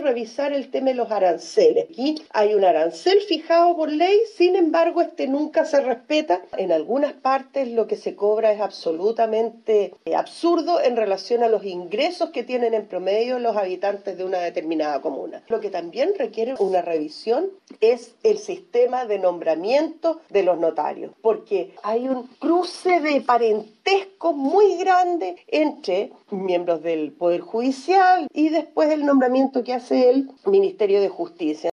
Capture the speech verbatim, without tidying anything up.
revisar el tema de los aranceles. Aquí hay un arancel fijado por ley, sin embargo, este nunca se respeta. En algunas partes lo que se cobra es absolutamente absurdo en relación a los ingresos que tienen en promedio los habitantes de una determinada comuna. Lo que también requiere una revisión es el sistema de nombramiento de los notarios, porque hay un cruce de parentesco muy grande entre miembros del Poder Judicial y después el nombramiento que hace el Ministerio de Justicia.